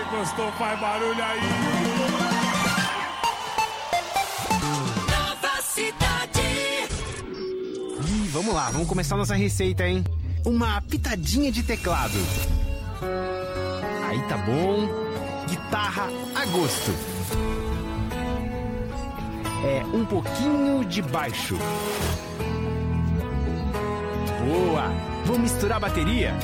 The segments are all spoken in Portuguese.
gostou, faz barulho aí. Nova Cidade. Vamos lá, vamos começar nossa receita, hein? Uma pitadinha de teclado. Aí tá bom. Guitarra a gosto. Um pouquinho de baixo. Boa! Vamos misturar a bateria?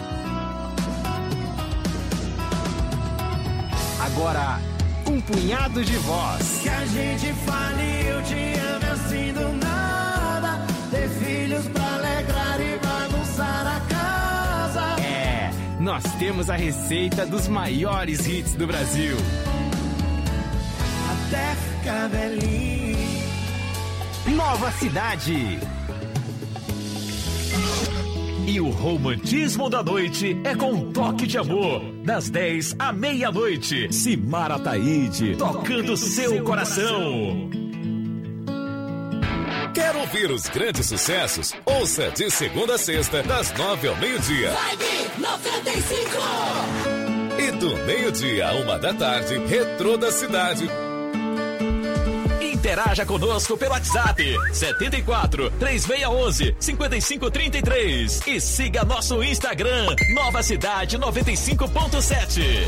Agora, um punhado de voz. Que a gente fale, eu te amo assim do nada. Ter filhos pra alegrar e bagunçar a casa. Nós temos a receita dos maiores hits do Brasil. Até ficar velhinho. Nova Cidade. E o romantismo da noite é com um toque de amor. Das 10 à meia-noite. Simara Taide, tocando seu coração. Quer ouvir os grandes sucessos? Ouça de segunda a sexta, das 9 ao meio-dia. Vibe 95. E do meio-dia à 1 da tarde, Retrô da Cidade. Interaja conosco pelo WhatsApp 74 3611 5533 e siga nosso Instagram Nova Cidade 95.7.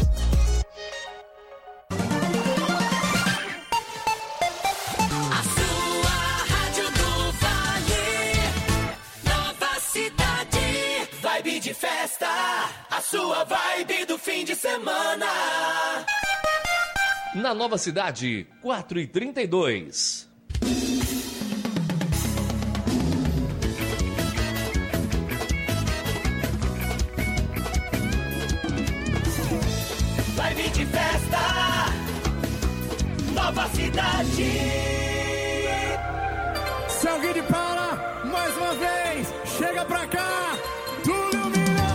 A sua rádio do Vale. Nova Cidade. Vibe de festa. A sua vibe do fim de semana. Na Nova Cidade, 4h32. Vibe de festa. Nova Cidade. Salve de Paula, mais uma vez, chega pra cá. Túlio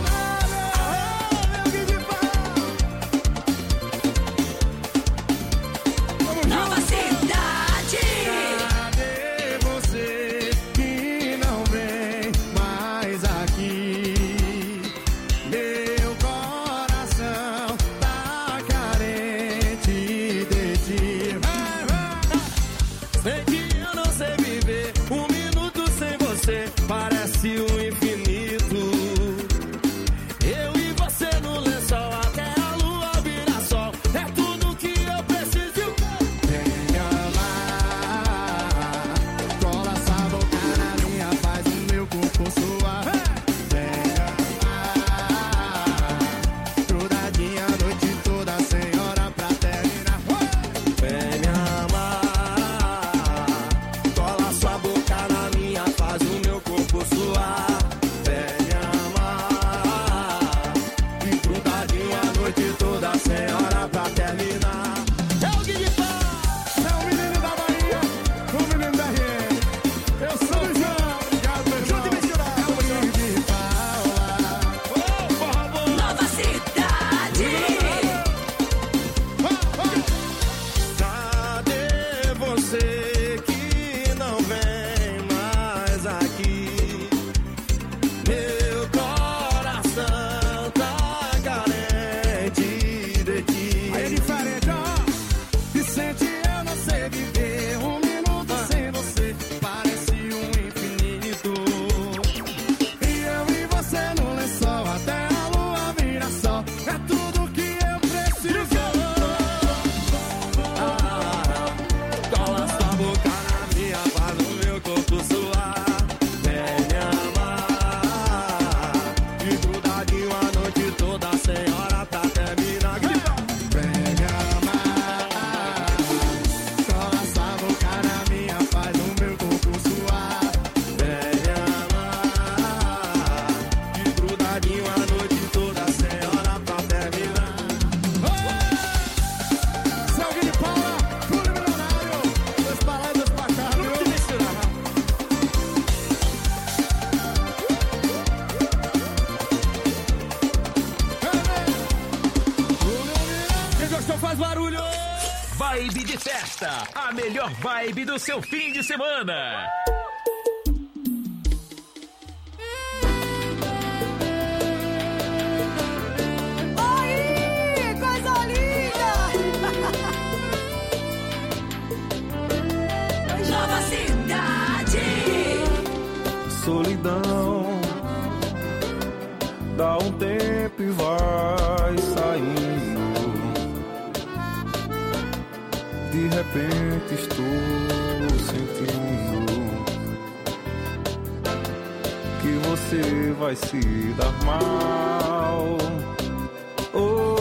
Nova Cidade. Cadê você que não vem mais aqui? Meu coração tá carente de ti. Sei que eu não sei viver um minuto sem você. Parece um infinito. Eu e você no lençol até a lua virar sol. É tudo que eu preciso. Vibe de festa, a melhor vibe do seu fim de semana. Oi, coisa linda! solidão. Dá um tempo e vai saindo. De repente estou sentindo que você vai se dar mal. Oh.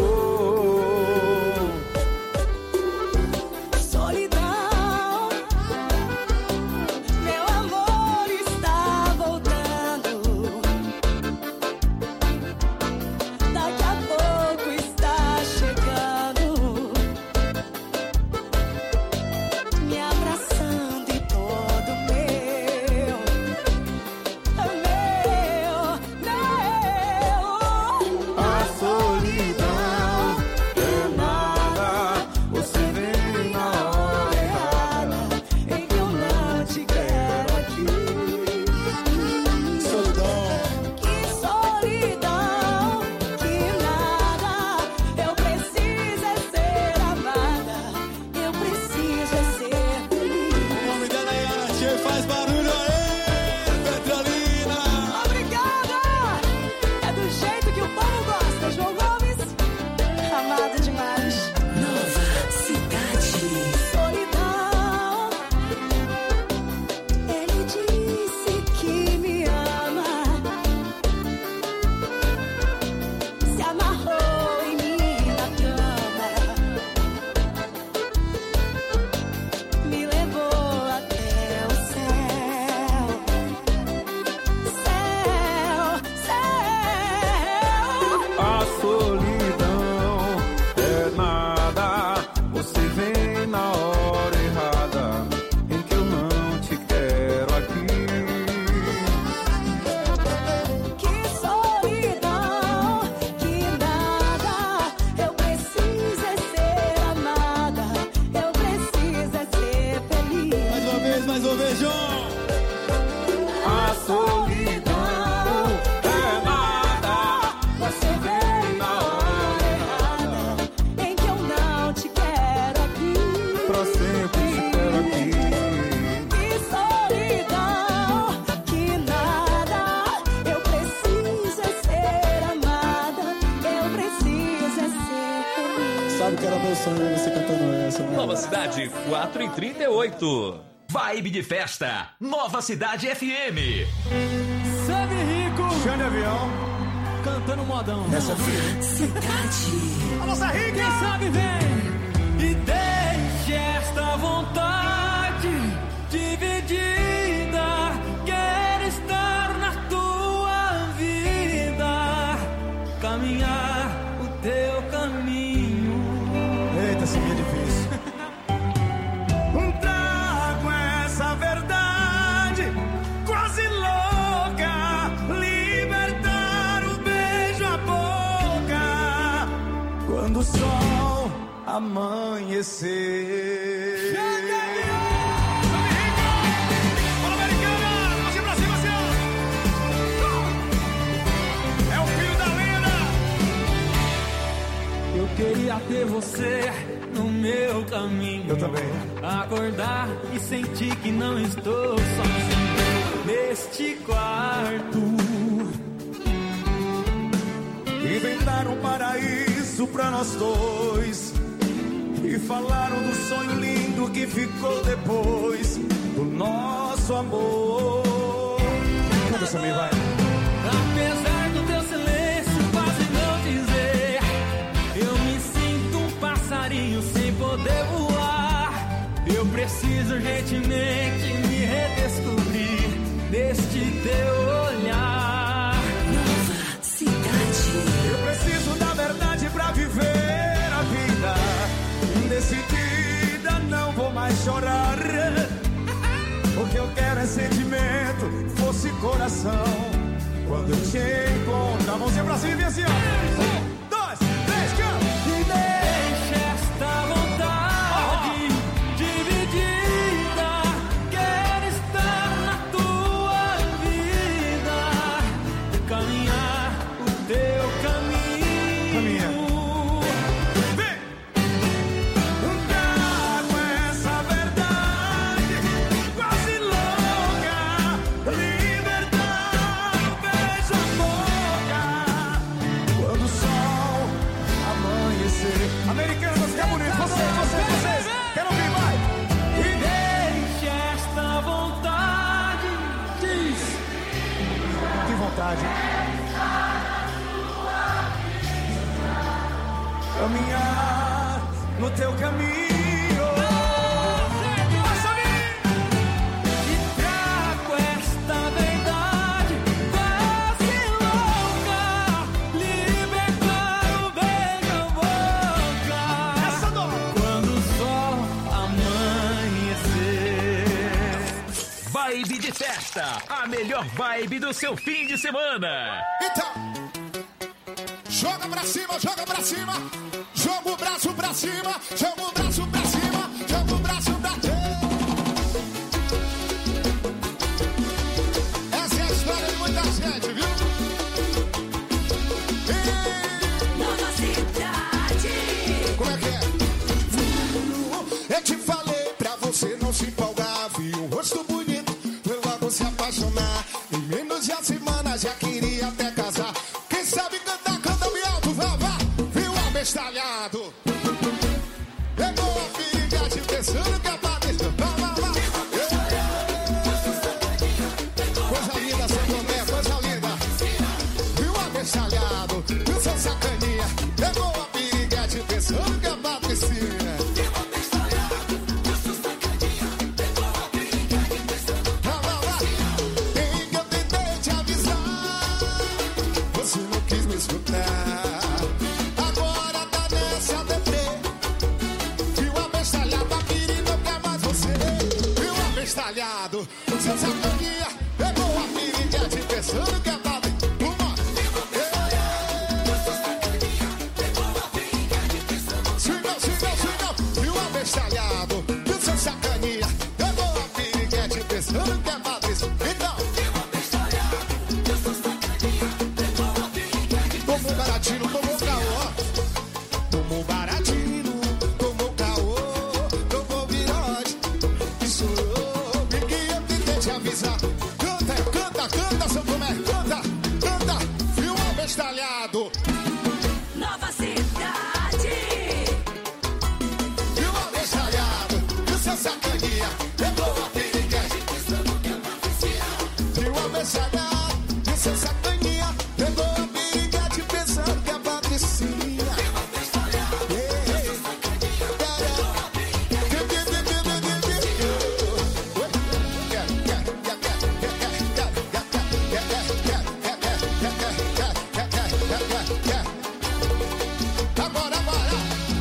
Nova Cidade 4h38. Vibe de festa, Nova Cidade FM. Sabe Rico, Xande Avião, cantando modão. essa Cidade. Alô, Rico, quem sabe vem e deixe esta vontade dividida. Quero estar na tua vida, caminhar o teu caminho. Eita, esse é difícil. Trago essa verdade quase louca, libertar o beijo à boca Quando o sol amanhecer. Eu queria ter você no meu caminho. Eu também. Acordar e sentir que não estou sozinho neste quarto. Inventaram um paraíso pra nós dois e falaram do sonho lindo que ficou depois do nosso amor. Canta essa aí, vai. Apesar do teu silêncio quase não dizer, eu me sinto um passarinho sem poder voar. Eu preciso urgentemente me redescobrir neste teu olhar. Nova Cidade. Eu preciso da verdade pra viver a vida. Decidida, não vou mais chorar. O que eu quero é sentimento, fosse coração. Quando eu te encontro, a mãozinha pra cima e assim, ó. 1, 2, 3, canta! E deixa esta vontade dividida. Quero estar na tua vida, caminhar o teu caminho. Caminha. Libertar Americanas, que é bonito. Vocês. Quero ouvir, vai. E Deixe esta vontade. Diz. que vontade. Caminhar no teu caminho. E trago esta verdade, quase louca, libertar o beijo a boca. Essa dor. Quando o sol amanhecer. Vibe de festa, a melhor vibe do seu fim de semana. Então, joga pra cima, joga pra cima. Joga o braço pra cima, joga o braço pra cima, joga o braço pra cima. Essa é a história de muita gente, viu? Nova cidade. Como é que é? Eu te falei pra você não se empolgar. Vi um rosto bonito, foi logo se apaixonar. Em menos de uma semana já queria até casar. Quem sabe cantar, canta bem alto, vá, vá. Viu abestalhado? Pegou a piriguete pensando que a batista. Vá, vá, vá. Coisa linda, São Tomé, coisa linda. Viu abestalhado? Viu seu sacaninha? Pegou a piriguete pensando que a patricinha. Vá, vá, vá. Em que eu tentei te avisar, você não quis me escutar. Agora tá nessa deprê. Viu abestalhado, a Piri não quer mais você. Viu abestalhado, seu sacaninha. Pegou a piriguete pensando que a patricinha. Siga, viu abestalhado, viu seu sacaninha. Pegou a piriguete pensando que é Patrícia. Então, tomou baratinho, tomou caô. Tomou baratinho, tomou caô. Tomou virote, chorou. E que eu tentei te avisar. Canta, canta, canta, São Tomé, canta, canta. Viu abestalhado, Nova cidade. viu abestalhado, viu seu sacaninha. Pegou a piriguete pensando que é Patrícia. Viu abestalhado, viu seu sacaninha. Pegou a piriguete pensando que é Patricinha. Agora, agora.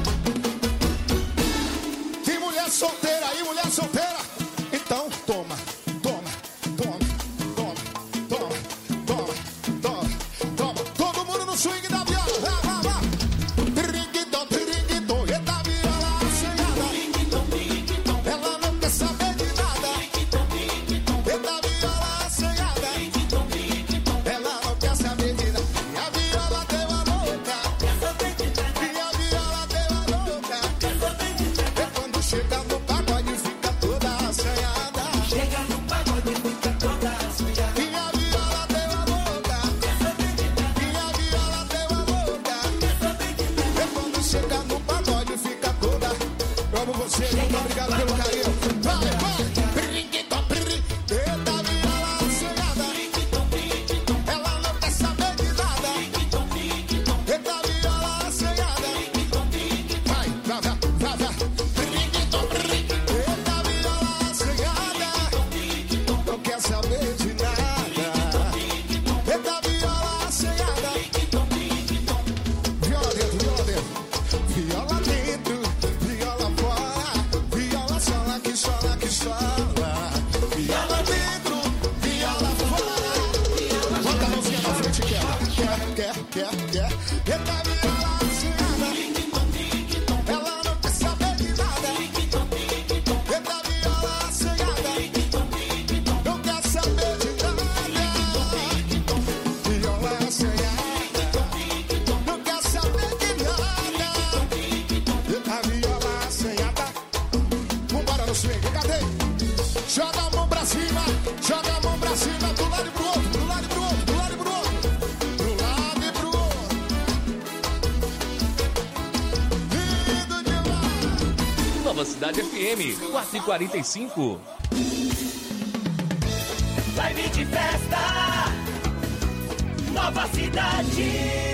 Tem mulher solteira aí, mulher solteira? Então toma, toma, toma, toma, toma, toma, toma, toma. Todo mundo no swing da viola, vá, vá, vá. Tringuidom, tringuidom, eita viola assanhada. Ela não quer saber de nada. Eita viola assanhada. Ela não quer saber de nada. E a viola deu a louca. E a viola deu a louca. É quando chega no pagode fica toda assanhada. Chega no pagode, fica toda assanhada. E a viola deu a louca. E a viola deu a louca. É quando chega no pagode fica toda. Eu amo você, muito obrigado pelo carinho. Vai, vai. Brinquitão, brinquitão. Eita viola assanhada. Ela não quer saber de nada. Eita viola assanhada. Vai, vai, vai, vai, vai. Brinquitão, brinquitão. Eita viola assanhada. Não quer saber de nada. Eita viola assanhada. Viola dentro, viola dentro. Viola dentro, viola fora. Viola sola que sola que sola. Viola dentro, viola fora. Bota a mãozinha na frente, quer. Eita viola assanhada. Ela não quer saber de nada. Eita viola assanhada. Não quer saber de nada. Viola assanhada. Não quer saber de nada. Eita viola assanhada. Vambora no swing, cadê? Joga a mão pra cima, joga a mão pra cima, do lado e pro outro, do lado e pro outro, do lado e pro outro. Do lado e pro outro. Nova Cidade FM, 4h45. Vibe de festa, Nova Cidade.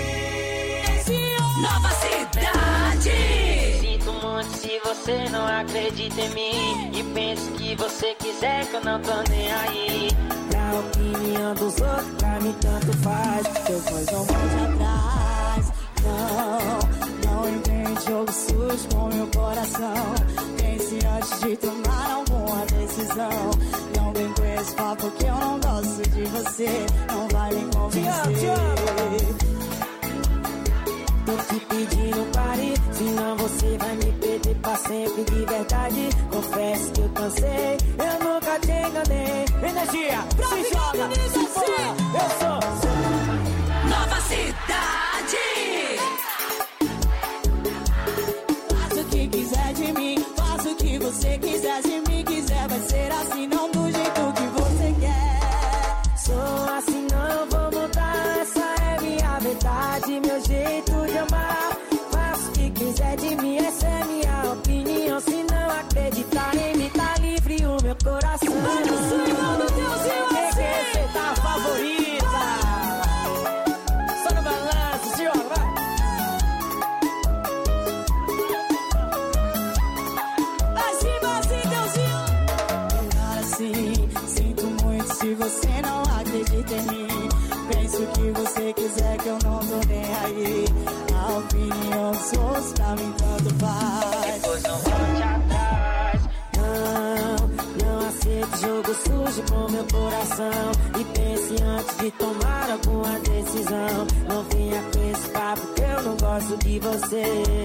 Nova Cidade. Sinto muito se você não acredita em mim e penso que você quiser que eu não tô nem aí. Pra opinião dos outros, pra mim tanto faz. Depois não volte atrás. Não invente jogo sujo com meu coração. Pense antes de tomar alguma decisão. Não vem com esse papo que eu não gosto de você. Não vai me convencer. Tô te pedindo pare, senão você vai me perder pra sempre de verdade. Confesso que eu cansei, eu nunca te enganei. Energia, se joga, se for, eu sou Nova Cidade. Faça o que quiser de mim, faça o que você quiser. Se me quiser vai ser assim, não do jeito que você quer. Sou assim, não vou mudar, essa é minha verdade, meu jeito de amar. Faça o que quiser de mim, essa é minha opinião. Se não acreditar em mim, tá livre o meu coração. Quem quer ser tá favorita? Só no balanço, senhor, vai. Sinto muito se você não acredita em mim. Penso o que você quiser que eu não tô nem aí. A opinião dos outros pra mim tanto faz. Depois não volte atrás. Não aceito jogo sujo com meu coração. E pense antes de tomar alguma decisão. Não venha com esse papo que eu não gosto de você.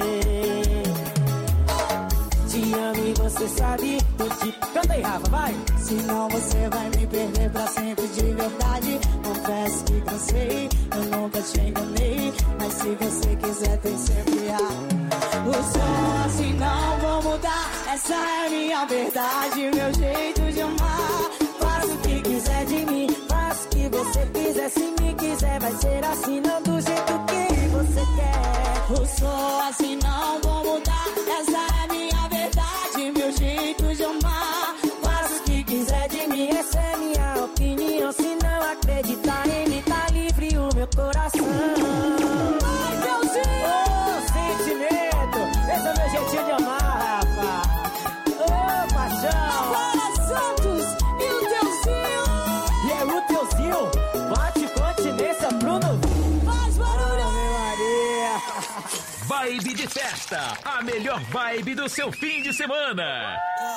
Te amo e você sabe, tô te... Canta aí, Rafa, vai! Senão você vai me perder pra sempre de verdade. Confesso que cansei, eu nunca te enganei. Mas se você quiser tem sempre o som assim não vou mudar. Essa é minha verdade, meu jeito de amar. Faça o que quiser de mim, faça o que você quiser. Se me quiser vai ser assim, não do jeito que você quer. O som assim não vou mudar. Essa é minha verdade, meu jeito de amar. Faça o que quiser de mim, essa é minha opinião. Se não acreditar em mim, tá livre o meu coração. Ai, Deusinho! Ô, sentimento! Esse é o meu jeitinho de amar, rapaz! Ô, paixão! Agora Santos e o Deusinho! E é o Deusinho! Bate continência, Bruno! Faz barulho, meu Maria! Vibe de festa, a melhor vibe do seu fim de semana.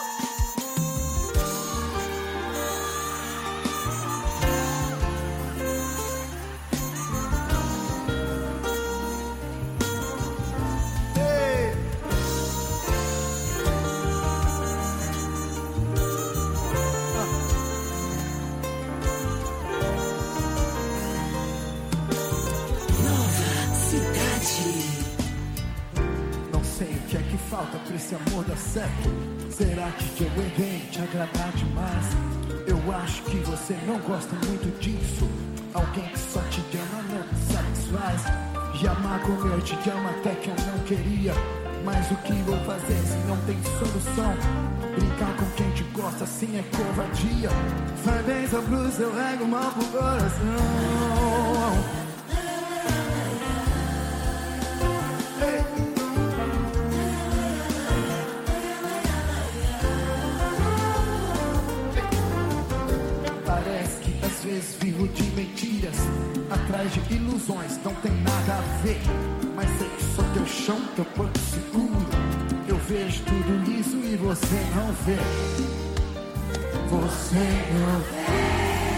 Falta pra esse amor dar certo. Será que eu errei te agradar demais? Eu acho que você não gosta muito disso. Alguém que só te ama não te satisfaz. E amar como eu te amo até que eu não queria. Mas o que vou fazer se não tem solução? Brincar com quem te gosta assim é covardia. Vai bem essa blusa, eu rego mal pro coração. Às vezes vivo de mentiras, atrás de ilusões, não tem nada a ver. Mas sei que sou teu chão, teu porto seguro. Eu vejo tudo isso e você não vê. Você não vê.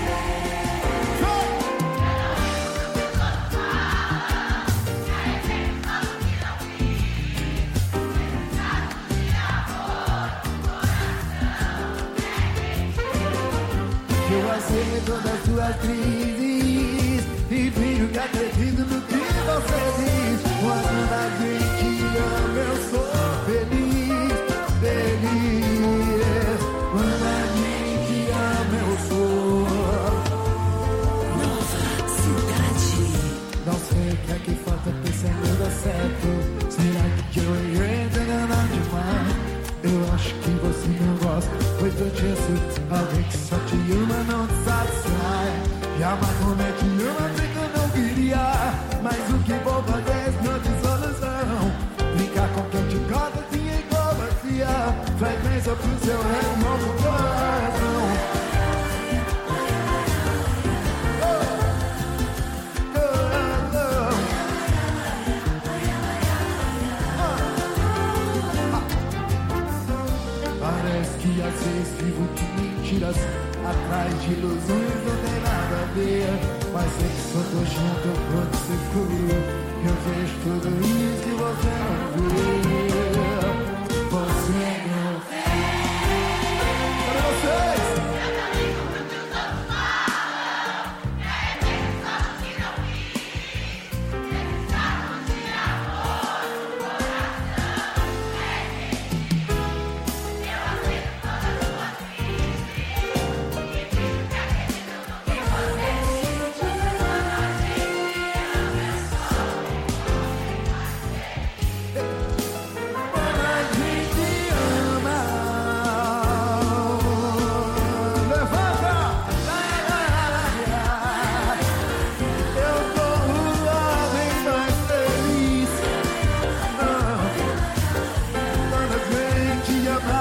Eu aceito todas as suas crises e finjo que acredito no que você diz. Quando alguém te ama eu sou feliz, feliz. Quando alguém te ama eu sou Nova Cidade. Não sei o que é que falta pra esse amor dar certo. Será que eu errei te enganar demais? Eu seu novo coração. Parece que às vezes vivo de mentiras, atrás de ilusões não tem nada a ver. Mas sei que só tô junto quando você comigo. Eu vejo tudo isso que você não vê. Você não vê. Para vocês! Eu também cumpro o que os outros falam. É pensando que não vi. Eles falam de amor no coração. Eu aceito todas as suas crises. E fico que acredito no que você disse. Quando a gente ama, eu sou. Quando a gente ama, levanta! Eu tô um homem mais feliz. Quando a gente ama,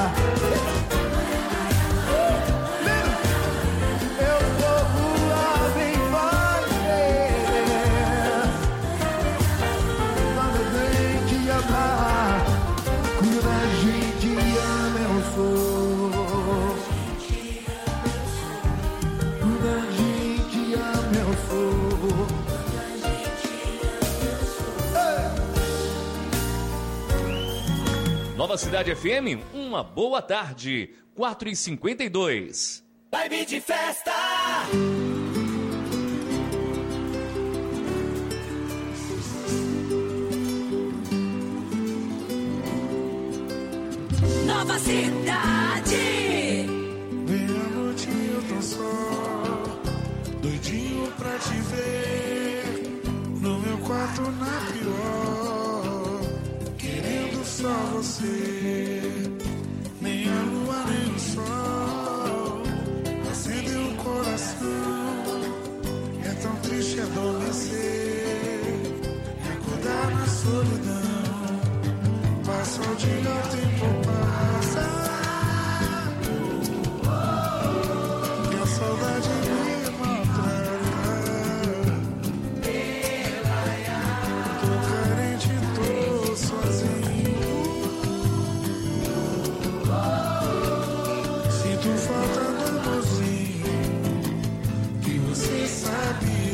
eu tô um homem mais feliz. Quando a gente ama, quando a gente ama, eu sou. Quando a gente ama, eu sou. Nova Cidade FM, uma boa tarde. 4h52. Vibe de festa! Nova Cidade! Meia-noite eu tô só, doidinho pra te ver. No meu quarto na pior, querendo só você. Nem a lua nem o sol acendeu o coração. É tão triste adormecer e acordar na solidão. Passa o dia, o tempo passa. E a saudade me maltrata. Tô carente, tô sozinho. Sinto falta do amorzinho que você sabe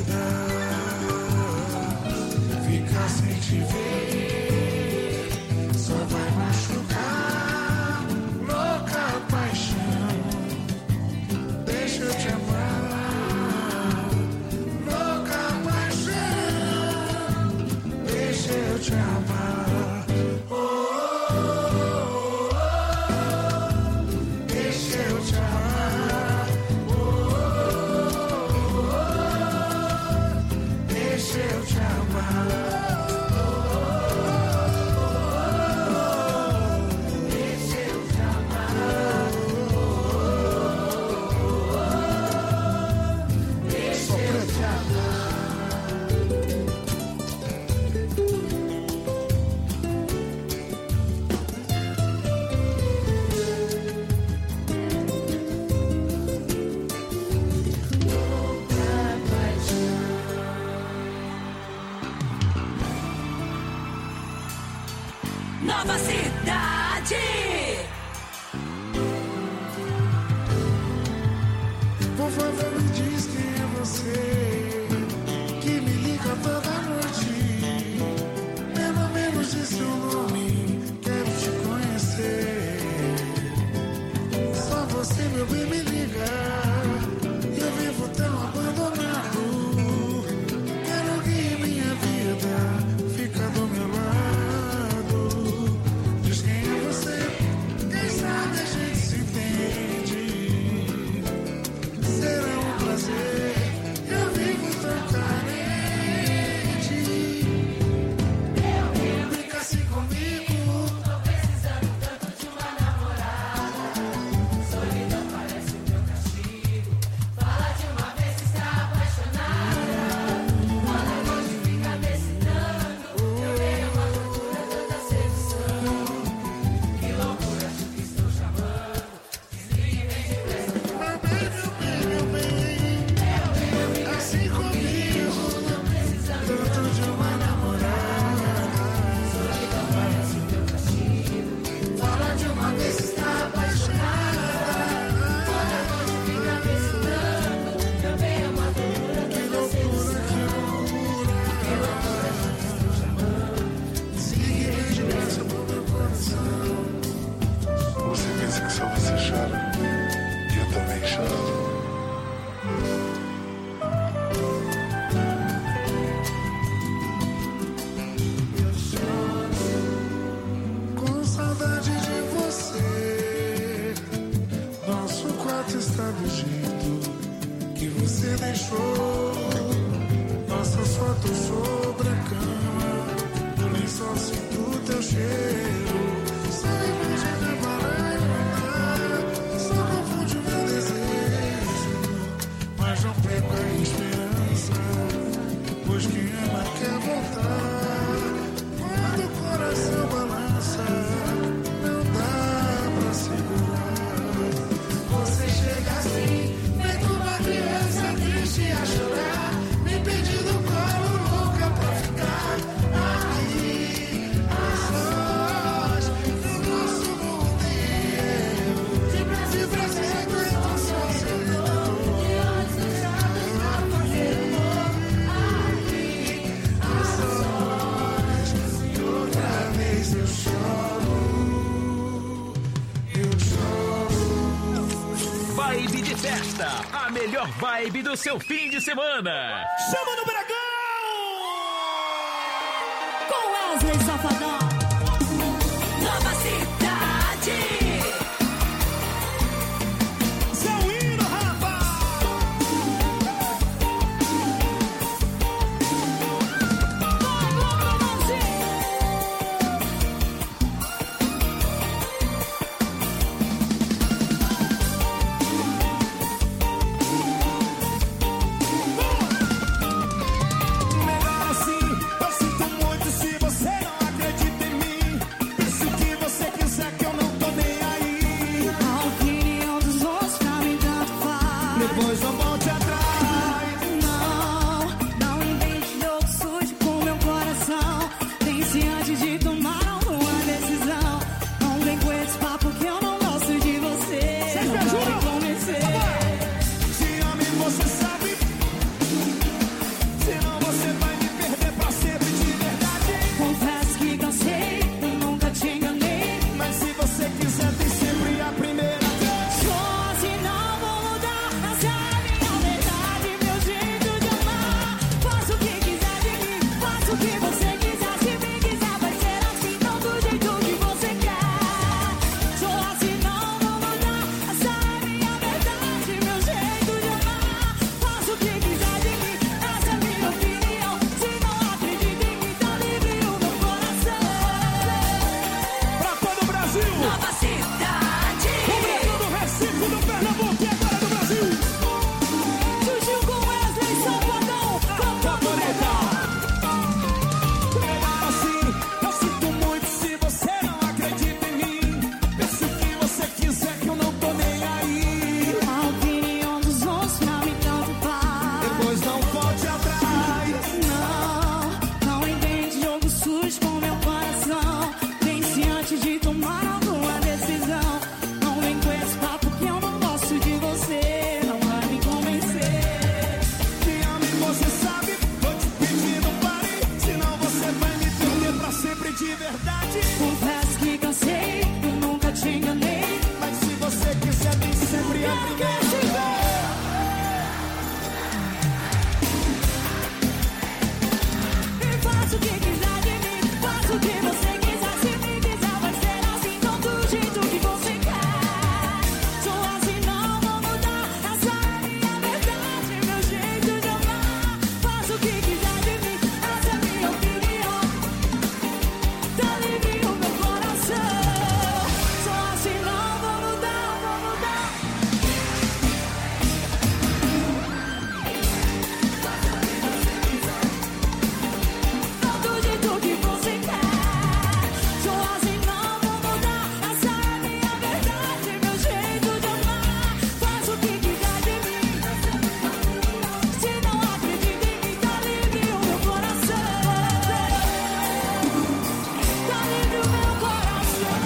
dar. Ficar sem te ver só vai machucar. Louca paixão, deixa eu te amar. Louca paixão, deixa eu te amar. Oh, oh, oh, oh. Deixa eu te amar. Oh, oh, oh, oh. Deixa eu te amar. Nova Cidade! Por favor, me diz quem é você, que me liga toda noite. Pelo menos diz seu nome, quero te conhecer. Só você, meu bem, me liga. Eu vivo tão abandonado. Quero que minha vida fica do meu lado. Diz quem é você, quem sabe a gente se entende. Será um prazer eu sabe o jeito que você deixou nossas fotos sobre a cama. No lençol sinto teu cheiro. Só imagina baralhar, só confunde o meu desejo. Mas não perca a esperança, pois quem ama quer voltar. Quando o coração balança, não dá pra segurar. Você chega assim, feito uma criança triste a chorar, me pedindo colo, louca pra ficar aí a sós, no nosso mundo e eu. De Brasil pra sempre, eu sou seu mentor. De olhos fechados, não consigo aí a sós. E outra vez eu choro, eu choro. Vibe de festa, a melhor vibe do seu fim de semana. Chama no Bragão! Com Wesley Safadão. Nova Cidade. Seu hino, rapaz! Melhor assim, eu sinto muito se você não acredita em mim. Pense o que você quiser que eu não tô nem aí. A opinião dos outros pra mim tanto faz. Depois não volte atrás. Não invente jogo sujo com meu coração. Pense antes de tomar alguma decisão. Não vem com esse papo que eu não gosto de você. Não vai me convencer. Se ama e você sabe. Senão você vai me perder pra sempre de verdade. Confesso que cansei, eu nunca te enganei. Mas se você quiser, tem sempre a primeira vez. Só assim não vou mudar. Essa é a minha verdade, meu jeito de amar. Faça o que quiser de mim, faça o que você quiser. Se me quiser, vai ser assim, não do jeito que você quer. Só assim não vou mudar. Essa é a minha verdade, meu jeito de amar. Faça o que quiser de mim, essa é a minha opinião. Se não acredita em mim, tá livre o meu coração. Pra todo o Brasil. Nova Cidade. O Brasil do Recife, do Pernambuco e agora do Brasil. Surgiu com Wesley Safadão, cantando legal. Melhor assim, eu sinto muito se você não acredita em mim. Pense o que você quiser que eu não tô nem aí. A opinião dos outros pra mim tanto faz. Depois não volte atrás. Não invente jogo sujo com meu coração. Pense antes de tomar alguma decisão. Não vem com esse papo que eu não gosto de você. Não vai me convencer. Me ama e você sabe. Tô te pedindo pare. Senão você vai me perder pra sempre de verdade. Confesso que cansei, eu nunca te enganei. Mas se você quiser, tem sempre a primeira vez. E faça o que quiser de mim, faça o que você quiser. Se me quiser, vai ser assim, não do jeito que você quer. Sou assim, não vou mudar. Essa é a minha verdade, meu jeito de amar. Faça o que quiser de mim, essa é a minha opinião. Tá livre o meu coração. Sou assim, não vou mudar, vou mudar. Não do jeito que você quer. Sou assim, não vou mudar. Essa é a minha verdade, meu jeito de amar. Faça o que quiser de mim. Se não acredita em mim, tá livre o meu coração. Tá livre o meu coração.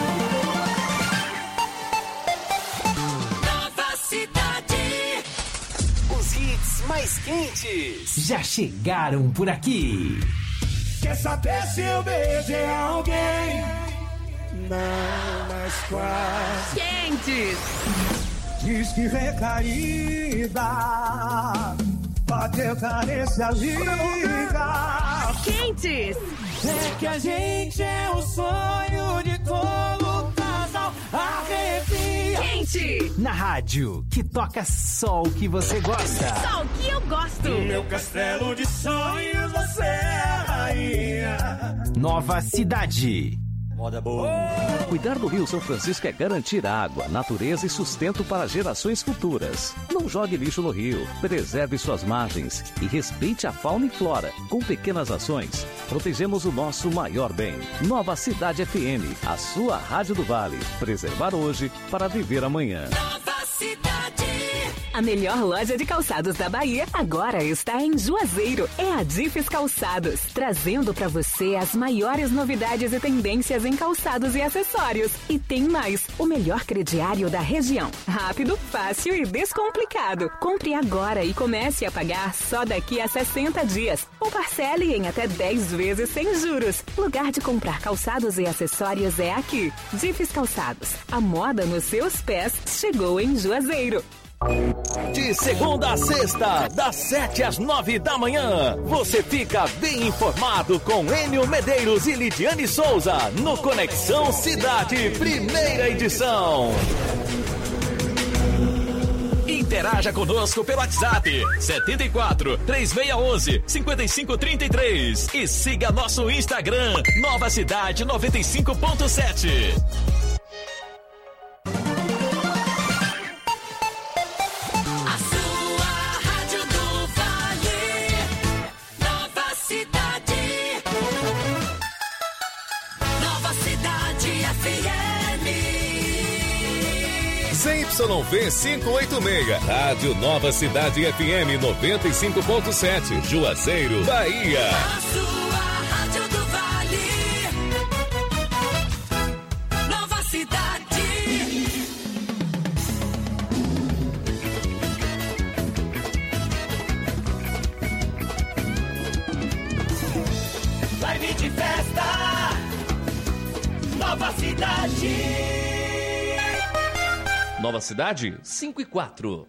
Nova Cidade. Os hits mais quentes já chegaram por aqui. Quer saber se eu beijei alguém? Não, mas quase. Quentes. Diz que recaída. Bateu carência, liga. Quentes. É que a gente é o sonho de todo casal. Arrepia. Quentes. Cidade. Na rádio, que toca só o que você gosta. Só o que eu gosto. No meu castelo de sonhos, você é a rainha. Nova Cidade. Moda boa. Cuidar do Rio São Francisco é garantir água, natureza e sustento para gerações futuras. Não jogue lixo no rio, preserve suas margens e respeite a fauna e flora. Com pequenas ações, protegemos o nosso maior bem. Nova Cidade FM, a sua Rádio do Vale. Preservar hoje para viver amanhã. Nova Cidade. A melhor loja de calçados da Bahia agora está em Juazeiro. É a Difes Calçados, trazendo para você as maiores novidades e tendências em calçados e acessórios. E tem mais, o melhor crediário da região. Rápido, fácil e descomplicado. Compre agora e comece a pagar só daqui a 60 dias. Ou parcele em até 10 vezes sem juros. Lugar de comprar calçados e acessórios é aqui. Difes Calçados. A moda nos seus pés chegou em Juazeiro. De segunda a sexta, das 7 às 9 da manhã, você fica bem informado com Enio Medeiros e Lidiane Souza no Conexão Cidade, primeira edição. Interaja conosco pelo WhatsApp 74 3611 5533 e siga nosso Instagram Nova Cidade 95.7. ZYV 586, Rádio Nova Cidade FM 95.7, Juazeiro, Bahia. A sua Rádio do Vale. Nova Cidade. Vibe de festa. Nova Cidade. Nova Cidade, 5 e 4.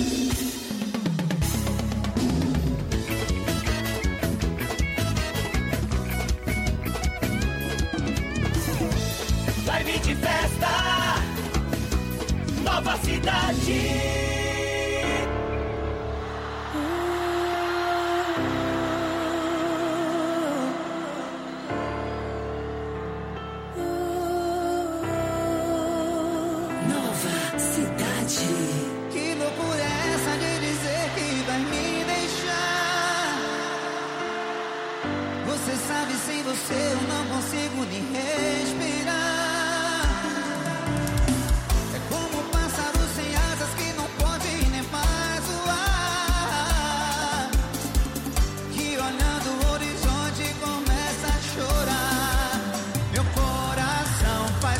Vibe de festa. Nova Cidade. Que loucura é essa de dizer que vai me deixar? Você sabe, sem você eu não consigo nem respirar. É como um pássaro sem asas que não pode nem mais voar, que olhando o horizonte começa a chorar. Meu coração faz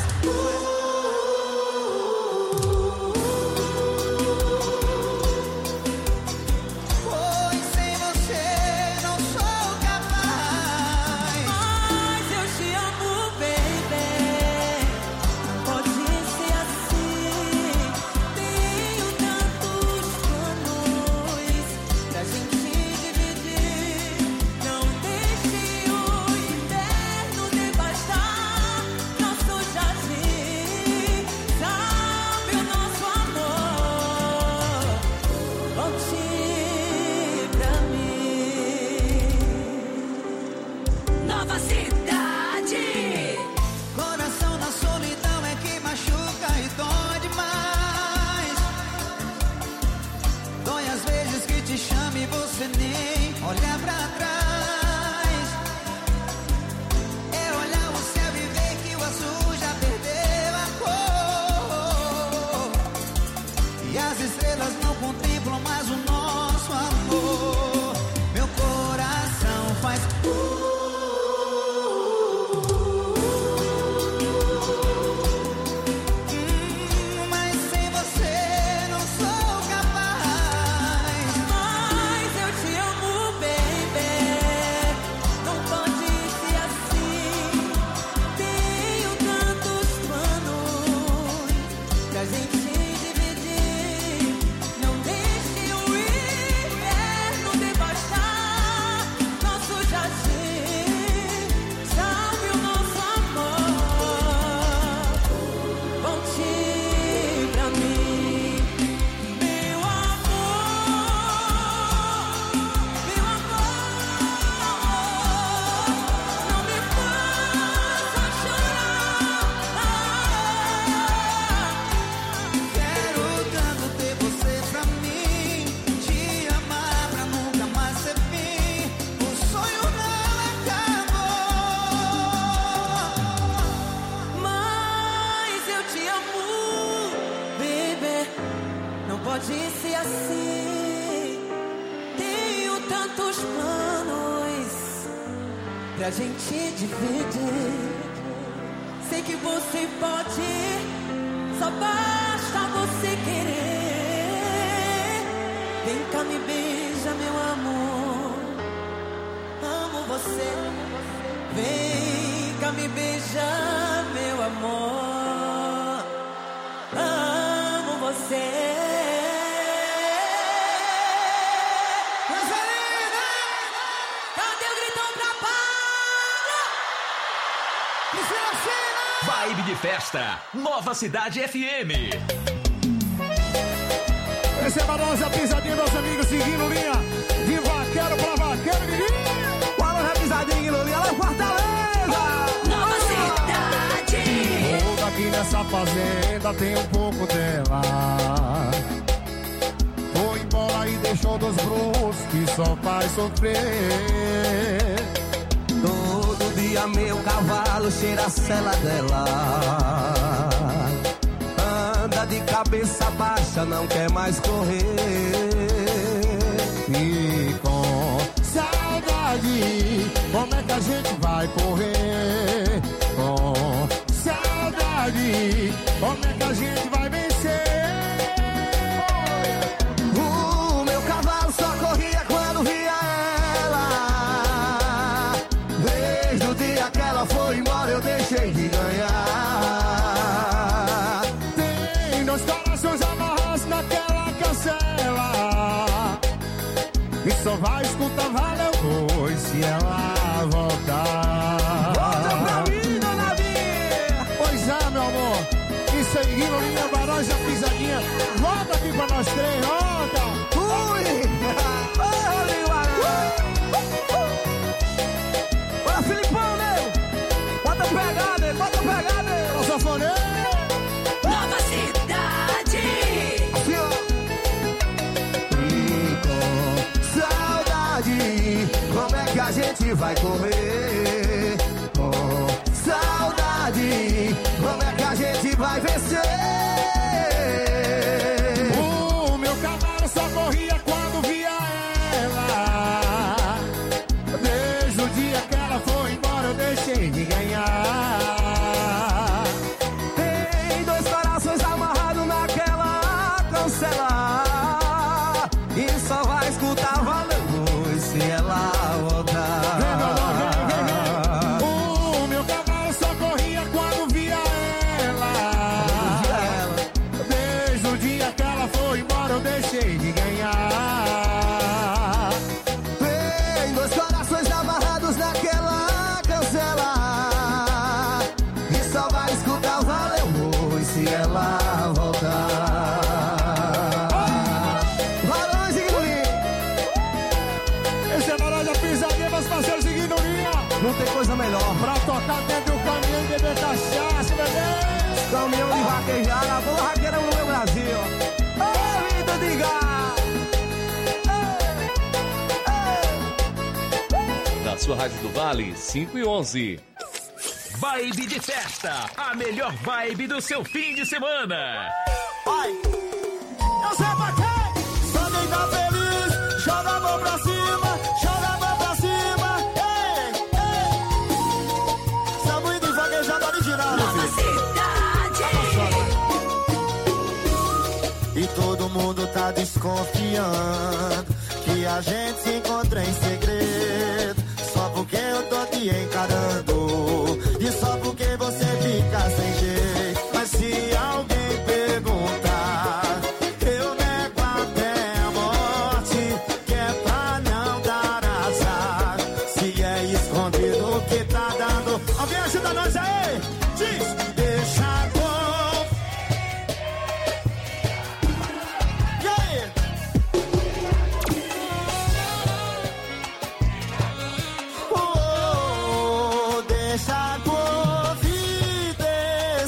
baby. disse assim: tenho tantos planos pra gente dividir. Sei que você pode, só basta você querer. Vem cá, me beija, meu amor. Amo você. Vem cá, me beija, meu amor. Amo você. Angelina! Cadê o gritão pra Paula? Vibe de festa, Nova Cidade FM. Receba a nossa pisadinha, meus amigos, seguindo linha de vaqueiro pra vaqueiro, menino. Qual é a pisadinha, linha lá em Fortaleza? Nova Cidade. Toda aqui nessa fazenda tem um pouco dela. Foi embora e deixou dos bruxos que só faz sofrer. Todo dia meu cavalo cheira a sela dela. Anda de cabeça baixa, não quer mais correr. E com saudade, como é que a gente vai correr? Com saudade, como é que a gente vai vencer? O meu cavalo só corria quando via ela. Desde o dia que ela foi embora eu deixei de ganhar. Tem dois corações amarrados naquela cancela. E só vai escutar valeu pois se ela voltar. Volta pra mim, dona Bia. Pois é, meu amor. E seguindo linha pra nós a pisadinha. Volta aqui pra nós três, volta. Ui! Olha, Filipão, meu! Bota pegada, bota pegada! Ô, sanfoneiro! Nova Cidade. E com saudade, como é que a gente vai correr? Com saudade, como é que a gente vai vencer? O meu cavalo só corria quando via ela. Desde o dia que ela foi embora eu deixei de ganhar. Tem dois corações amarrados naquela cancela. E só vai escutar valendo se ela voltar. O meu cavalo só corria quando via ela. Desde o dia que ela foi embora eu deixei de ganhar. Tem dois corações amarrados naquela cancela. E só vai escutar valeu se ela voltar. Varões e guingulinha. Esse é Barão da Pisadinha, meus parceiros seguindo linha. Não tem coisa melhor. Pra tocar dentro do caminhão e beber cachaça, bebê. Caminhão de vaquejar, a boa raqueira no meu Brasil. Ô, vida de gás. Na sua Rádio do Vale, 5 e 11. Vibe de festa, a melhor vibe do seu fim de semana. Vai! Eu sei pra quê? Só quem tá feliz, joga a mão pra cima, joga a mão pra cima. Ei, ei! Sabe de vaquejada original, meu Nova filho? Cidade. E todo mundo tá desconfiando que a gente se encontra em segredo. Só porque eu tô te encarando e só porque você fica sem jeito. Mas se alguém perguntar, eu nego até a morte, que é pra não dar azar. Se é escondido o que tá dando, alguém ajuda nós aí? Diz, deixa com. E aí? Deixa a confidenciar.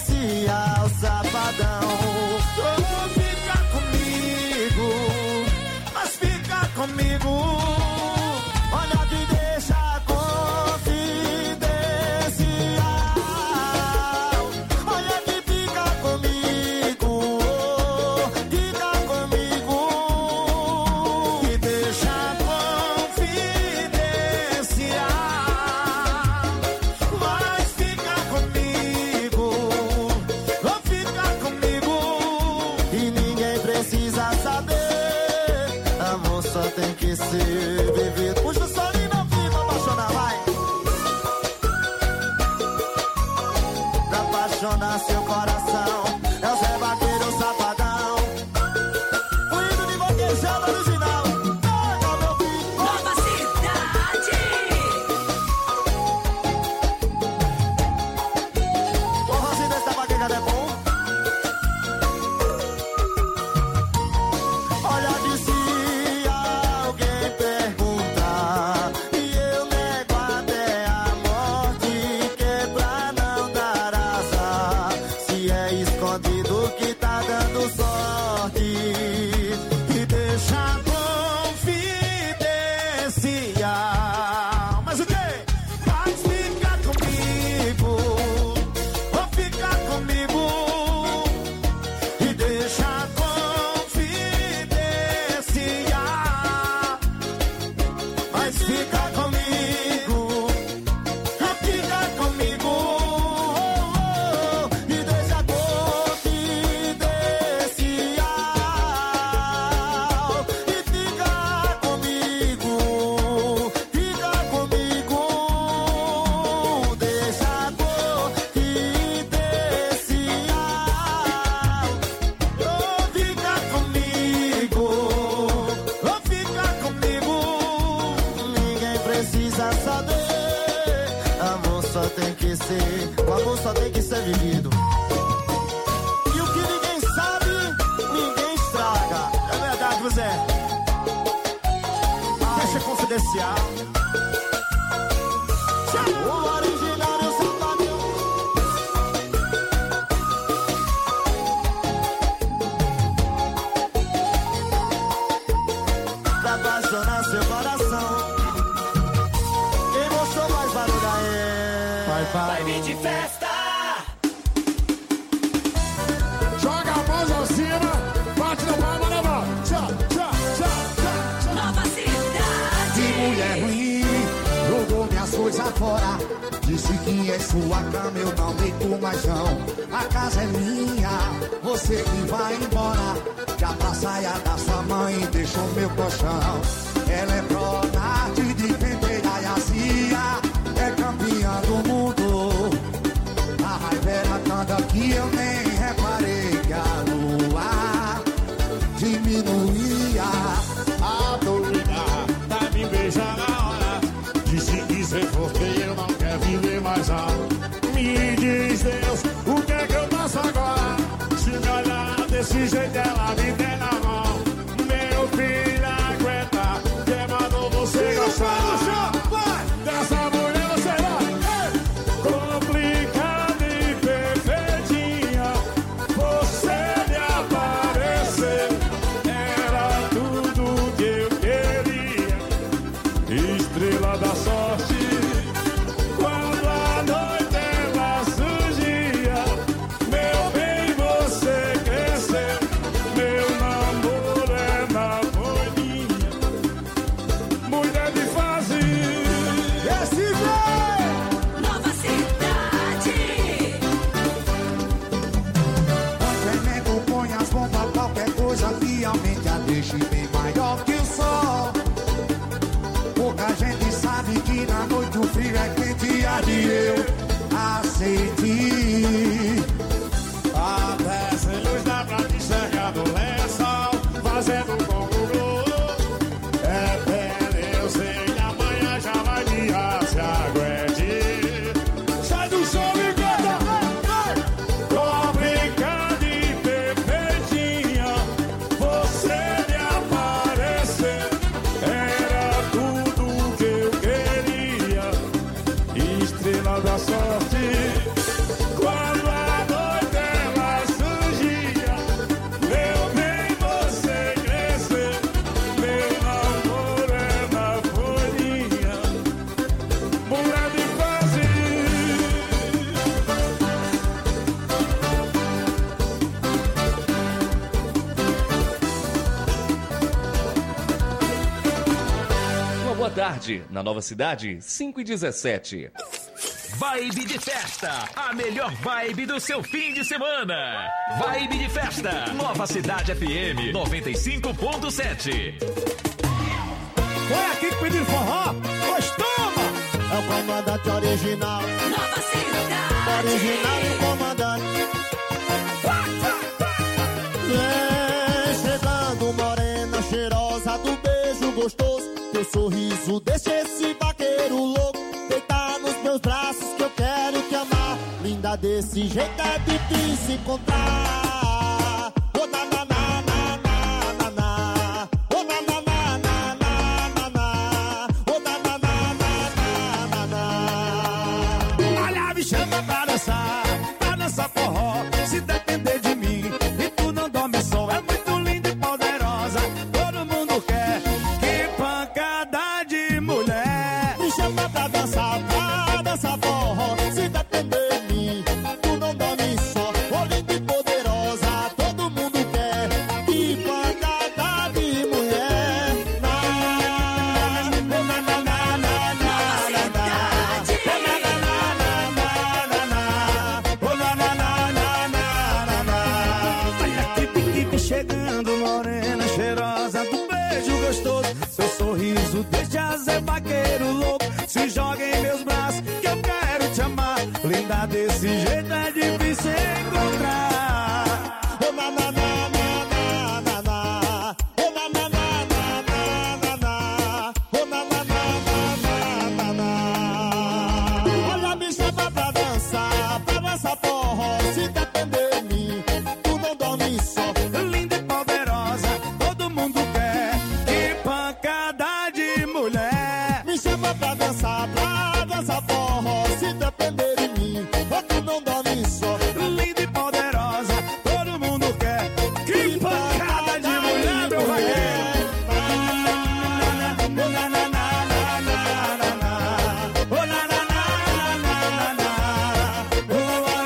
que ser vivido. Puxa o som e não fica apaixonar, vai. Pra apaixonar seu coração é o Zé Vaqueiro Safadão. O hino de vaquejada original. Pega, meu filho. Nova Cidade. Forrozinho dessa vaquejada é bom. Olha de si alguém perguntar e eu nego até a morte, que é pra não dar azar. Se é escondido que tá dando sorte, e deixa confidencial. Mas o quê? Vai ficar comigo, ou ficar comigo, e deixa confidencial. Mas fica comigo, fica comigo, e deixa confidencial. E fica comigo, deixa confidencial. Ninguém precisa saber. Amor só tem que ser, o amor só tem que ser vivido. E o que ninguém sabe, ninguém estraga. É verdade, José. Deixa confidencial. O original eu Safadão. Pra apaixonar seu coração. Quem mostrou mais barulho aí? Vai vir de festa. Joga a mão pra cima, bate na palma da mão. Tchau, tchau, tchau, tchau. Nova Cidade. Que mulher ruim, jogou minhas coisas fora. Disse que em sua cama eu não deito mais não. A casa é minha, você que vai embora. Já pra saia da sua mãe deixou meu colchão. Ela é prona de penteira e azia, é campeã do mundo. A raiva era tanta que eu nem reparei que a lua diminuía. A doida vai me beijar na hora. Disse que se for feio eu não quero viver mais não. Me diz Deus, o que é que eu faço agora? Se me olhar desse jeito ela me der na mão. Meu filho aguenta, quem mandou você gostar? Dessa mulher você vai. Complicada e perfeitinha, você me apareceu. Era tudo que eu queria, estrela da sorte. Quando a noite ela surgia, meu bem, você cresceu. Meu namoro é na folhinha, mulher de fase. Esse vem! Nova Cidade. Tremendo, põe as bombas, qualquer coisa que aumente a deixe bem maior que o sol. Pouca gente sabe que na noite o frio é quente e eu aceitei. Até sem luz dá pra te enxergar no lençol, fazendo como glow. É pena, eu sei, amanhã já vai virar, se aguente. Sai do chão e canta. Complicada e perfeitinha, você me apareceu. Era tudo que eu queria, estrela da sorte. Quando a noite ela surgia, meu bem, você cresceu. Meu namoro é na folhinha, mulher de fase. Uma boa tarde. Na Nova Cidade, 5h17. Vibe de festa, a melhor vibe do seu fim de semana. Vibe de festa, Nova Cidade FM 95.7. Foi aqui que pediram forró? Pois toma! É o comandante original. Nova Cidade. Original e comandante. Vem chegando morena cheirosa do beijo gostoso. Teu sorriso deixa esse vaqueiro louco deitar nos meus braços que eu quero te amar. Linda desse jeito é difícil encontrar. Oh, na, na, na, na, na, na, na. Oh, na, na, na, na, na, na, na. Oh, na, na, na, na, na, na. Olha, me chama pra dançar forró. Se depender de mim e tu não dorme só, é muito linda e poderosa. Todo mundo quer, que pancada de mulher. Me chama pra dançar forró. Se depender de mim, tu não dorme só. Oh, linda e poderosa, todo mundo quer. Que pancada de mulher. Na, na, na, na, na, na, na, na, na. Oh, na, na, na, na, na, na, na. Oh, na, na, na, na, na, na, na. Olha que pique chegando, morena cheirosa do beijo gostoso. Seu sorriso deixa Zé Vaqueiro louco. Se joga em meus braços que eu quero te amar. Linda desse jeito é difícil encontrar. Oh, na, na, na, na, na, na. Oh, na, na, na, na, na, na. Oh, na, na, na, na, na, na. Olha, me chama pra dançar forró. Se depender de mim, tu não dorme só. Linda e poderosa, todo mundo quer. Que pancada de mulher. Me chama pra dançar forró. Se depender de mim, tu não dorme só. Linda e poderosa, todo mundo quer. Que pancada de mulher, meu vaqueiro. Oh, na, na, na, na, na, na, na. Oh, na, na, na, na, na, na. Oh,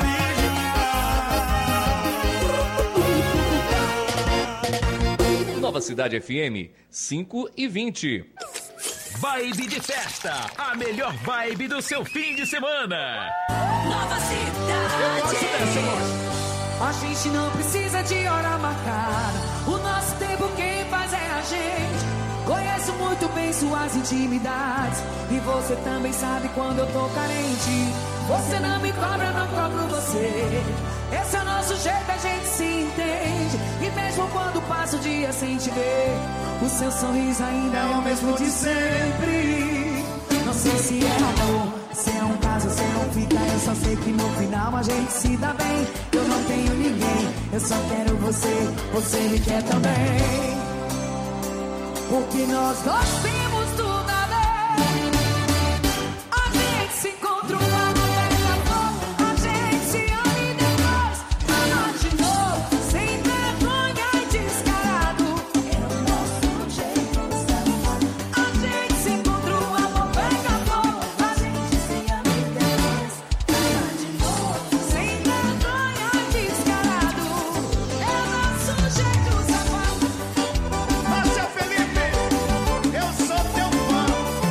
original. Nova Cidade FM, 5h20. Vibe de festa, a melhor vibe do seu fim de semana. Nova Cidade. A gente não precisa de hora marcada. O nosso tempo quem faz é a gente. Conheço muito bem suas intimidades. E você também sabe quando eu tô carente. Você não me cobra, eu não cobro você. Esse é o nosso jeito, a gente se entende. E mesmo quando passa o dia sem te ver, o seu sorriso ainda é o mesmo de sempre. Não sei se é amor, se é um caso, se não fica. Eu só sei que no final a gente se dá bem. Eu não tenho ninguém, eu só quero você. Você me quer também. Porque nós dois temos tudo a ver. A gente se encontra lá no pega-fogo. A gente se ama e depois ama de novo. Sem vergonha e descarado. É o nosso jeito safado. A gente se encontra, o amor pega fogo. A gente se ama e depois ama de novo. Sem vergonha e descarado. É o nosso jeito safado. Márcia Felipe, eu sou teu fã.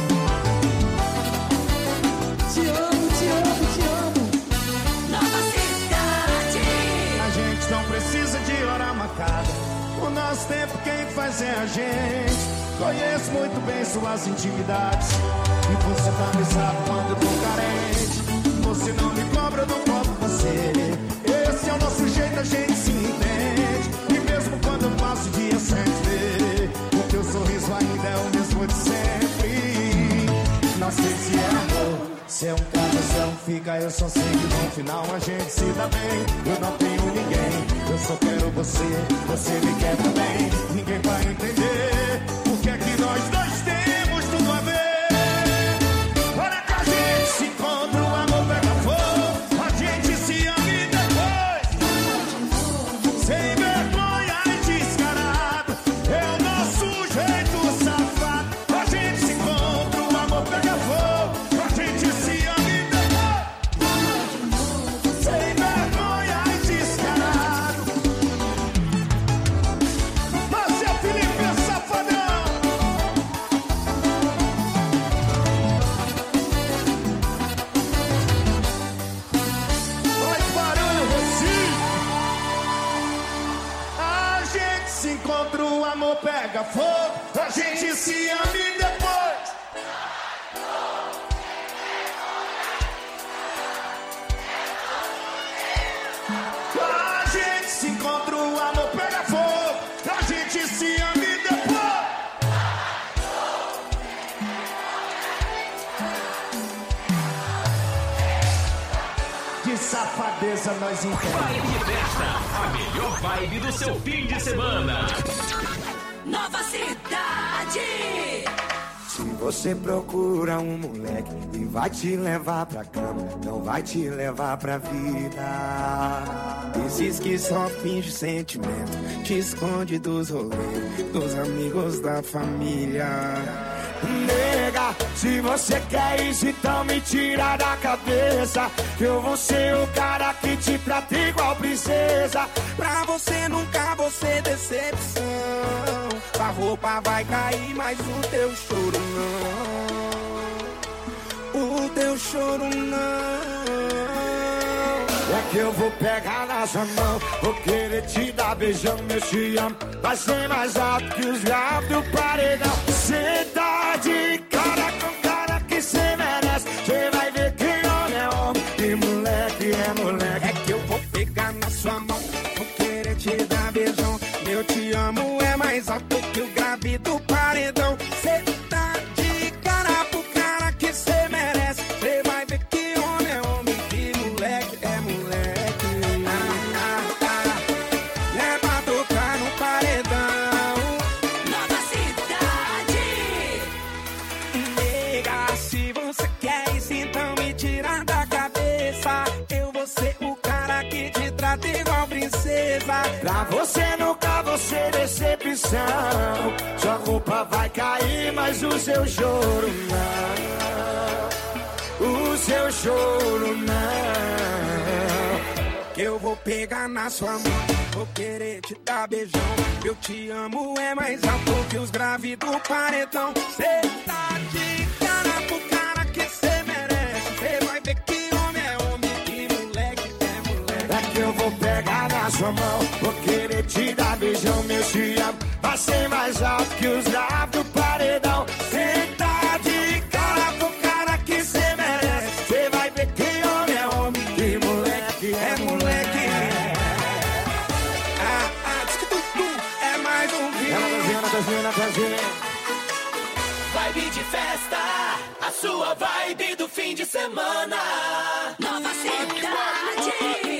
Te amo, te amo, te amo. Nova Cidade. A gente não precisa de hora marcada. O nosso tempo quem faz é a gente. Conheço muito bem suas intimidades. E você também sabe quando eu tô carente. Você não me cobra, eu não cobro você. Esse é o nosso jeito, a gente se entende. E mesmo quando eu passo o dia sem te ver, o teu sorriso ainda é o mesmo de sempre. Não sei se é amor, se é um caso, se é um fica. Eu só sei que no final a gente se dá bem. Eu não tenho ninguém, eu só quero você. Você me quer também. Ninguém vai entender o que é que nós dois temos tudo a ver. Olha que a gente se encontra, o amor pega fogo. A gente se ama e depois sem vergonha e descarado. É o nosso jeito safado. A gente se encontra, o amor pega fogo. A gente se ama e depois sem vergonha e descarado. Mas é Felipe Safadão. Oi, barulho, Recife. A gente se encontra, o amor pega fogo. A gente se ama e depois A gente se encontra, o amor pega fogo, a gente se ama e depois. De safadeza nós entendemos. Vibe Festa, a melhor vibe do seu fim de semana. Nova Cidade. Se você procura um moleque e vai te levar pra cama, não vai te levar pra vida. Esses que só finge sentimento, te esconde dos rolês, dos amigos da família. Nega, se você quer isso, então me tira da cabeça, que eu vou ser o cara que te trata igual princesa. Pra você nunca vou ser decepção. A roupa vai cair, mas o teu choro não. O teu choro não. É que eu vou pegar na sua mão, vou querer te dar beijão, meu te amo. Vai ser mais alto que os graves do paredão. Cê tá de cara com cara que cê merece. Cê vai ver que homem é homem e moleque é moleque. É que eu vou pegar na sua mão, vou querer te dar beijão. Meu te amo é mais alto que o grave do paredão. Cê tá de cara pro cara que cê merece. Cê vai ver que homem é homem e moleque é moleque. É pra tocar no paredão. Nova Cidade. Nega, se você quer isso, então me tira da cabeça. Eu vou ser o cara que te trata igual princesa. Pra você nunca vou ser decepção. Sua roupa vai cair, mas o seu choro não. O seu choro não. Que eu vou pegar na sua mão, vou querer te dar beijão. Eu te amo é mais alto que os graves do paredão. Cê tá de cara pro cara que cê merece. Cê vai ver que homem é homem e moleque é moleque. É que eu vou pegar na sua mão, vou querer te dar beijão, meu te amo. Vai ser mais alto que os graves do paredão. Cê tá de cara pro cara que cê merece. Cê vai ver que homem é homem e moleque é moleque. Diz que tudo é mais um vídeo. Vibe de festa, a sua vibe do fim de semana. Nova Cidade.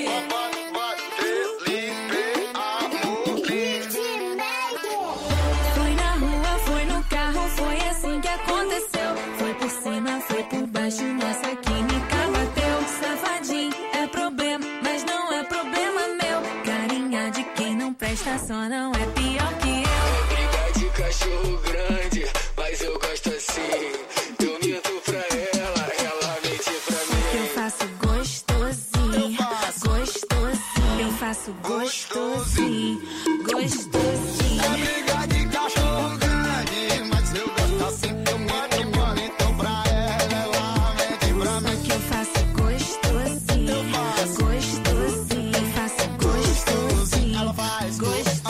Foi na rua, foi no carro, foi assim que aconteceu. Foi por cima, foi por baixo, nossa química bateu. Safadinho é problema, mas não é problema meu. Carinha de quem não presta, só não é pior que eu. Briga de cachorro grande, mas eu gosto assim. Eu minto pra ela, ela mente pra mim. Eu faço gostosinho, gostosinho. Eu faço gostosinho, gostosinho. É briga de cachorro grande, mas eu gosto assim. Eu minto, então pra ela mente pra mim. Que eu faço gostosinho, gostosinho. Eu faço gostosinho, ela faz gostosinho.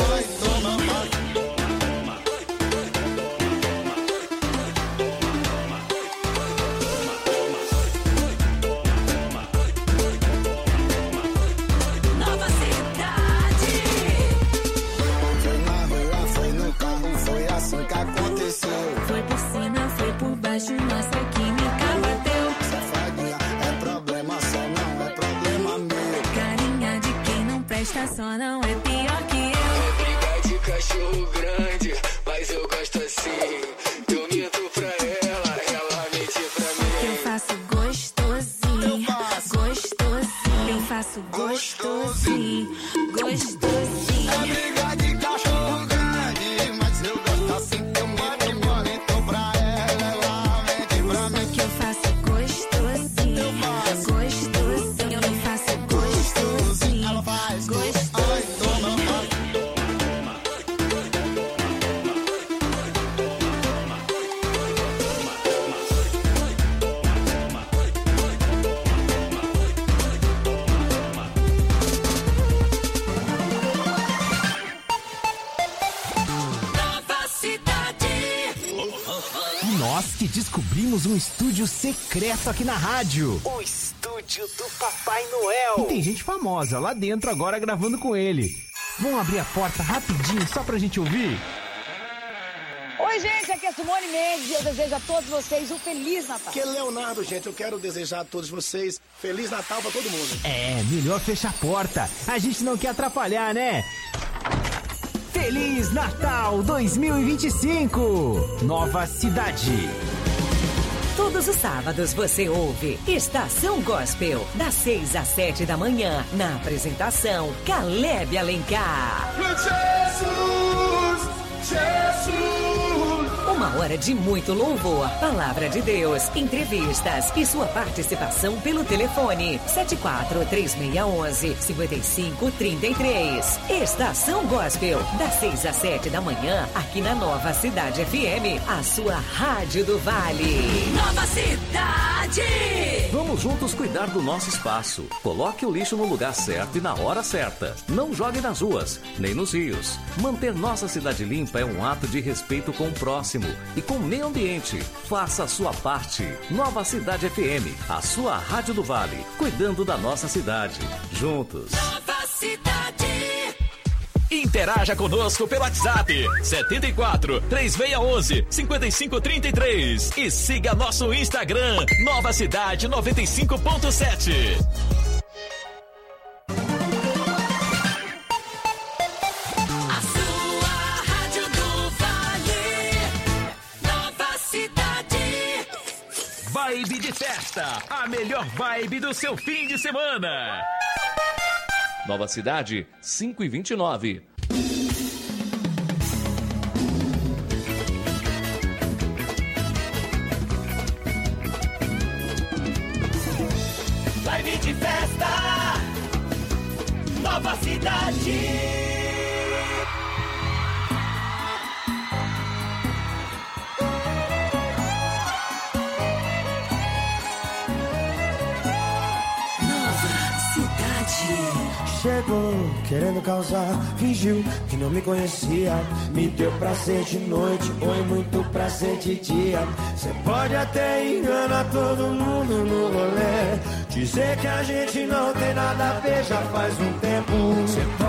Nova Cidade. Foi na rua, foi no carro, foi assim que aconteceu. Foi por cima, foi por baixo, nossa química bateu. Safadinha é problema, só não é problema meu. Carinha de quem não presta, só não é pior que eu. Briga de cachorro grande, mas eu gosto assim. Eu minto pra ela, ela mente pra mim. Eu faço gostosinho, gostosinho. Eu faço gostosinho, gostosinho. É briga de cachorro grande, mas eu gosto assim. Eu minto, então pra ela mente pra mim. Que eu faço gostosinho, gostosinho. Eu faço gostosinho, ela faz gostosinho. que descobrimos um estúdio secreto aqui na rádio. O estúdio do Papai Noel. E tem gente famosa lá dentro agora gravando com ele. Vamos abrir a porta rapidinho só pra gente ouvir? Oi, gente, aqui é Simone Mendes e eu desejo a todos vocês um Feliz Natal. Aqui é Leonardo, gente, eu quero desejar a todos vocês Feliz Natal pra todo mundo. É, melhor fechar a porta, a gente não quer atrapalhar, né? Feliz Natal 2025, Nova Cidade. Todos os sábados você ouve Estação Gospel, das 6 às 7 da manhã, na apresentação Caleb Alencar. Jesus! Uma hora de muito louvor, palavra de Deus, entrevistas e sua participação pelo telefone 74-3611-5533. Estação Gospel, das 6 às 7 da manhã, aqui na Nova Cidade FM, a sua rádio do Vale. Nova Cidade! Vamos juntos cuidar do nosso espaço. Coloque o lixo no lugar certo e na hora certa. Não jogue nas ruas, nem nos rios. Manter nossa cidade limpa é um ato de respeito com o próximo e com o meio ambiente. Faça a sua parte. Nova Cidade FM, a sua rádio do Vale, cuidando da nossa cidade. Juntos. Nova Cidade. Interaja conosco pelo WhatsApp 74-3611-5533 e siga nosso Instagram Nova Cidade 95.7. Vibe de festa, a melhor vibe do seu fim de semana. Nova Cidade, 5h29. Vibe de festa, Nova Cidade. Chegou querendo causar, fingiu que não me conhecia. Me deu prazer de noite, foi muito prazer de dia. Cê pode até enganar todo mundo no rolê, dizer que a gente não tem nada a ver já faz um tempo. Cê pode